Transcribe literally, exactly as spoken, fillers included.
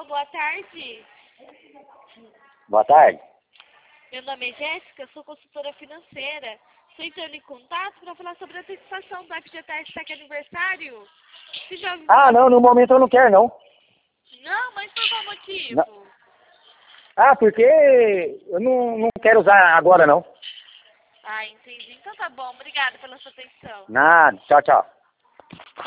boa tarde. Boa tarde. Meu nome é Jéssica, sou consultora financeira. Estou entrando em contato para falar sobre a satisfação do F G T S Tech Aniversário. Você já ouviu Ah, falar? não, no momento eu não quero, não. Não, mas por qual motivo? Não. Ah, porque eu não, não quero usar agora, não. Ah, entendi. Então tá bom. Obrigada pela sua atenção. Nada. Tchau, tchau.